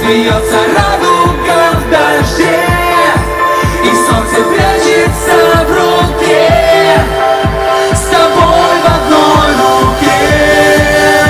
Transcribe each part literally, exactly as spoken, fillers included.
смеется радуга в дожде, и солнце прячется в руке, с тобой в одной руке.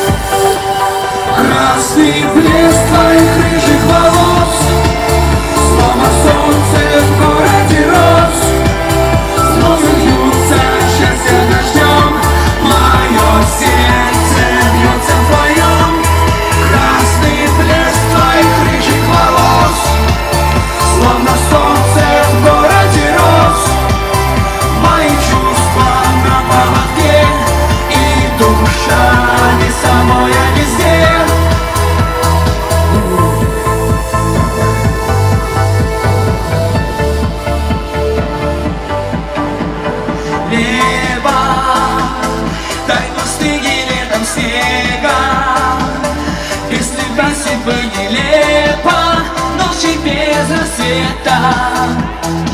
Красный блеск твоих рыжих волос, словно солнце в городе роз. Слезы льются счастья дождем, мое сердце бьется вдвоем. Красный блеск твоих рыжих волос, словно солнце в городе роз. Мои чувства на поводке, и душа не самая везде. Небо, дай пустыни летом снега, без любви бы нелепо, ночи без рассвета.